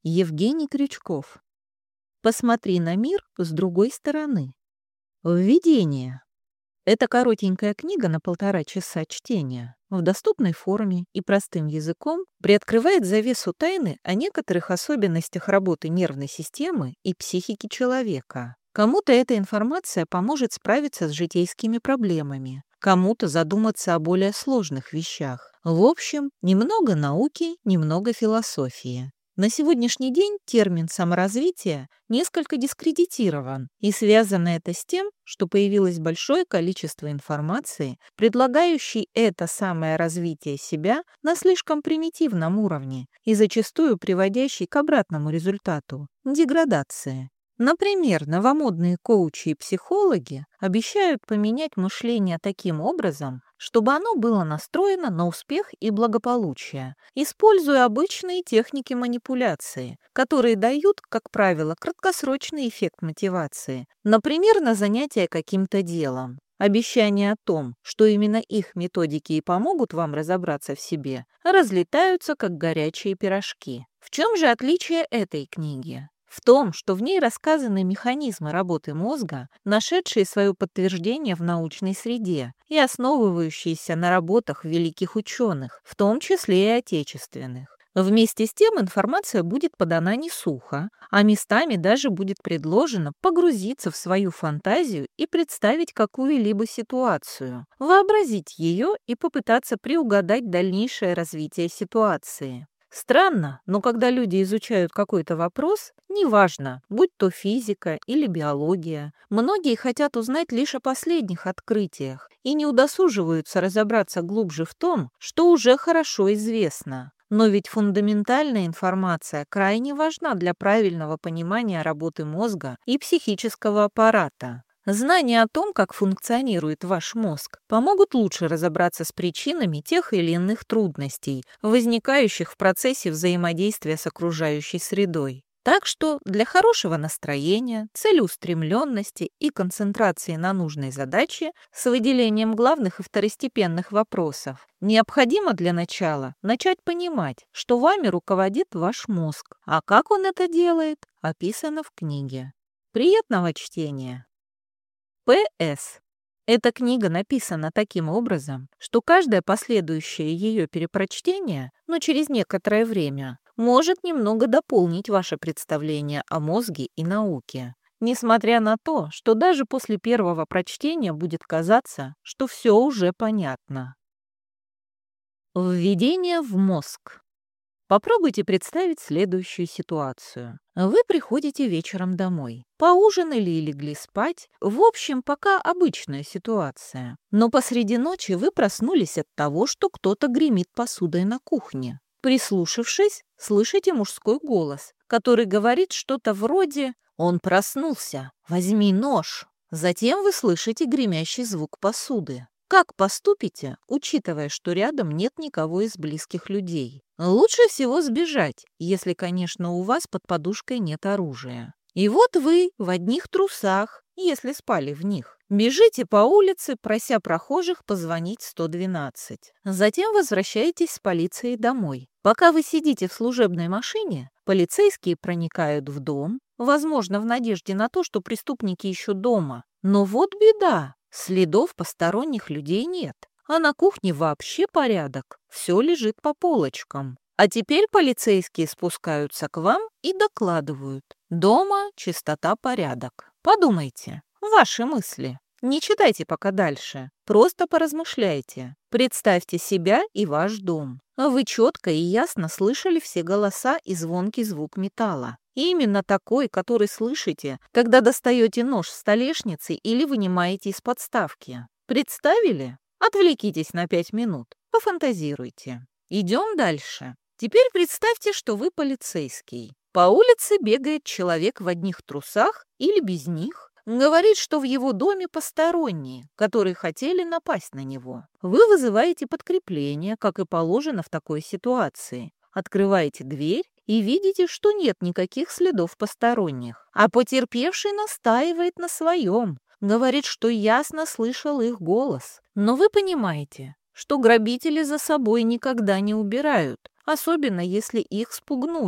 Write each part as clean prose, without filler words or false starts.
Евгений Крючков. Посмотри на мир с другой стороны. Введение. Это коротенькая книга на 1,5 часа чтения. В доступной форме и простым языком приоткрывает завесу тайны о некоторых особенностях работы нервной системы и психики человека. Кому-то эта информация поможет справиться с житейскими проблемами, кому-то задуматься о более сложных вещах. В общем, немного науки, немного философии. На сегодняшний день термин «саморазвитие» несколько дискредитирован, и связано это с тем, что появилось большое количество информации, предлагающей это самое развитие себя на слишком примитивном уровне и зачастую приводящей к обратному результату– деградации. Например, новомодные коучи и психологи обещают поменять мышление таким образом, чтобы оно было настроено на успех и благополучие, используя обычные техники манипуляции, которые дают, как правило, краткосрочный эффект мотивации, например, на занятие каким-то делом. Обещания о том, что именно их методики и помогут вам разобраться в себе, разлетаются, как горячие пирожки. В чем же отличие этой книги? В том, что в ней рассказаны механизмы работы мозга, нашедшие свое подтверждение в научной среде и основывающиеся на работах великих ученых, в том числе и отечественных. Вместе с тем информация будет подана не сухо, а местами даже будет предложено погрузиться в свою фантазию и представить какую-либо ситуацию, вообразить ее и попытаться приугадать дальнейшее развитие ситуации. Странно, но когда люди изучают какой-то вопрос, неважно, будь то физика или биология, многие хотят узнать лишь о последних открытиях и не удосуживаются разобраться глубже в том, что уже хорошо известно. Но ведь фундаментальная информация крайне важна для правильного понимания работы мозга и психического аппарата. Знания о том, как функционирует ваш мозг, помогут лучше разобраться с причинами тех или иных трудностей, возникающих в процессе взаимодействия с окружающей средой. Так что для хорошего настроения, целеустремленности и концентрации на нужной задаче с выделением главных и второстепенных вопросов необходимо для начала начать понимать, что вами руководит ваш мозг, а как он это делает, описано в книге. Приятного чтения! П.С. Эта книга написана таким образом, что каждое последующее ее перепрочтение, но через некоторое время, может немного дополнить ваше представление о мозге и науке, несмотря на то, что даже после первого прочтения будет казаться, что все уже понятно. Введение в мозг. Попробуйте представить следующую ситуацию. Вы приходите вечером домой. Поужинали и легли спать. В общем, пока обычная ситуация. Но посреди ночи вы проснулись от того, что кто-то гремит посудой на кухне. Прислушавшись, слышите мужской голос, который говорит что-то вроде «Он проснулся, возьми нож». Затем вы слышите гремящий звук посуды. Как поступите, учитывая, что рядом нет никого из близких людей? Лучше всего сбежать, если, конечно, у вас под подушкой нет оружия. И вот вы в одних трусах, если спали в них. Бежите по улице, прося прохожих позвонить 112. Затем возвращаетесь с полицией домой. Пока вы сидите в служебной машине, полицейские проникают в дом, возможно, в надежде на то, что преступники еще дома. Но вот беда. Следов посторонних людей нет, а на кухне вообще порядок, все лежит по полочкам. А теперь полицейские спускаются к вам и докладывают. Дома чистота, порядок. Подумайте, ваши мысли. Не читайте пока дальше, просто поразмышляйте. Представьте себя и ваш дом. Вы четко и ясно слышали все голоса и звонкий звук металла. Именно такой, который слышите, когда достаете нож с столешницы или вынимаете из подставки. Представили? Отвлекитесь на 5 минут. Пофантазируйте. Идем дальше. Теперь представьте, что вы полицейский. По улице бегает человек в одних трусах или без них. Говорит, что в его доме посторонние, которые хотели напасть на него. Вы вызываете подкрепление, как и положено в такой ситуации. Открываете дверь и видите, что нет никаких следов посторонних. А потерпевший настаивает на своем. Говорит, что ясно слышал их голос. Но вы понимаете, что грабители за собой никогда не убирают, особенно если их спугнули.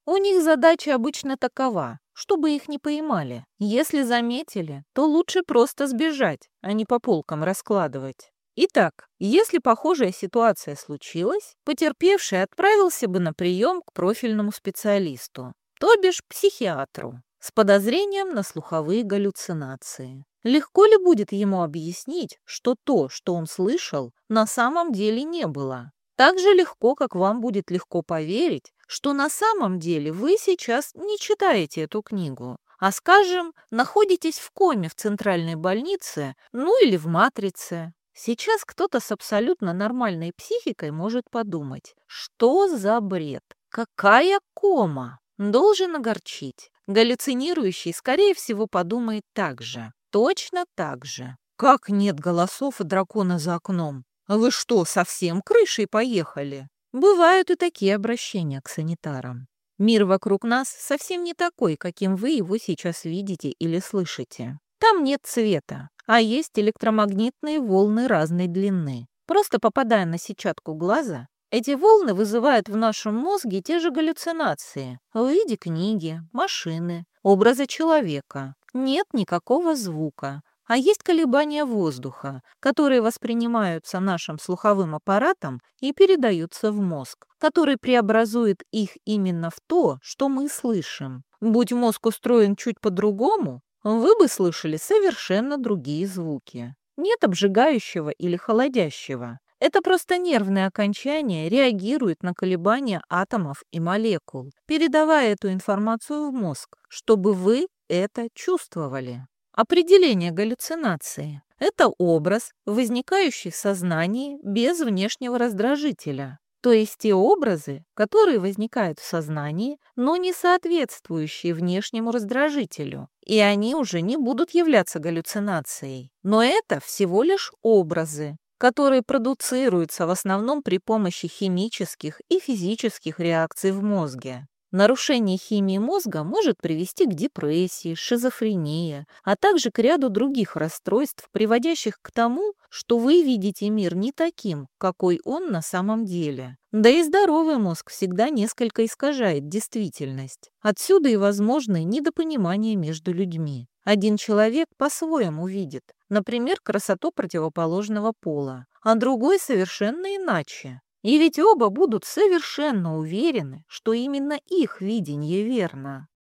У них задача обычно такова, чтобы их не поймали. Если заметили, то лучше просто сбежать, а не по полкам раскладывать. Итак, если похожая ситуация случилась, потерпевший отправился бы на прием к профильному специалисту, то бишь психиатру, с подозрением на слуховые галлюцинации. Легко ли будет ему объяснить, что то, что он слышал, на самом деле не было? Так же легко, как вам будет легко поверить, что на самом деле вы сейчас не читаете эту книгу, а, скажем, находитесь в коме в центральной больнице, ну или в матрице. Сейчас кто-то с абсолютно нормальной психикой может подумать, что за бред, какая кома, должен огорчить. Галлюцинирующий, скорее всего, подумает так же, точно так же. Как нет голосов и дракона за окном? А вы что, совсем крышей поехали? Бывают и такие обращения к санитарам. Мир вокруг нас совсем не такой, каким вы его сейчас видите или слышите. Там нет цвета, а есть электромагнитные волны разной длины. Просто попадая на сетчатку глаза, эти волны вызывают в нашем мозге те же галлюцинации в виде книги, машины, образа человека. Нет никакого звука, а есть колебания воздуха, которые воспринимаются нашим слуховым аппаратом и передаются в мозг, который преобразует их именно в то, что мы слышим. Будь мозг устроен чуть по-другому, вы бы слышали совершенно другие звуки. Нет обжигающего или холодящего. Это просто нервные окончания реагируют на колебания атомов и молекул, передавая эту информацию в мозг, чтобы вы это чувствовали. Определение галлюцинации – это образ, возникающий в сознании без внешнего раздражителя. То есть те образы, которые возникают в сознании, но не соответствующие внешнему раздражителю, и они уже не будут являться галлюцинацией. Но это всего лишь образы, которые продуцируются в основном при помощи химических и физических реакций в мозге. Нарушение химии мозга может привести к депрессии, шизофрении, а также к ряду других расстройств, приводящих к тому, что вы видите мир не таким, какой он на самом деле. Да и здоровый мозг всегда несколько искажает действительность. Отсюда и возможные недопонимания между людьми. Один человек по-своему видит, например, красоту противоположного пола, а другой совершенно иначе. И ведь оба будут совершенно уверены, что именно их видение верно.